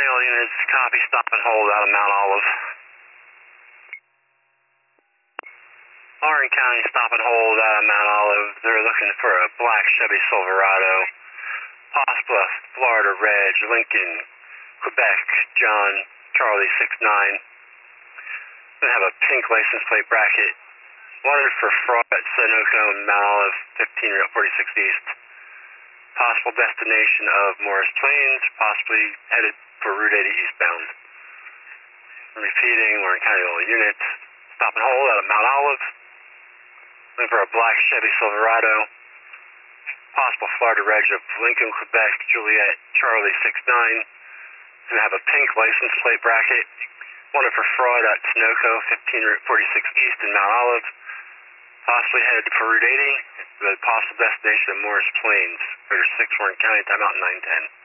County, all units, copy, stop and hold out of Mount Olive. Orange County, stop and hold out of Mount Olive. They're looking for a black Chevy Silverado, possible Florida Reg, Lincoln, Quebec, John, Charlie 69. Gonna have a pink license plate bracket. Wanted for fraud at Sunoco, Mount Olive, 15 Route 46 East. Possible destination of Morris Plains, possibly headed for Route 80 eastbound. Repeating, we're in County all units. Stop and hold out of Mount Olive. Looking for a black Chevy Silverado. Possible Florida Reg of Lincoln, Quebec, Juliet, Charlie 69. Gonna have a pink license plate bracket. Wanted for fraud at Sunoco, 15 Route 46 East in Mount Olive. Possibly headed for Route 80. The possible destination of Morris Plains. Clear 6 Warren County, timeout 910.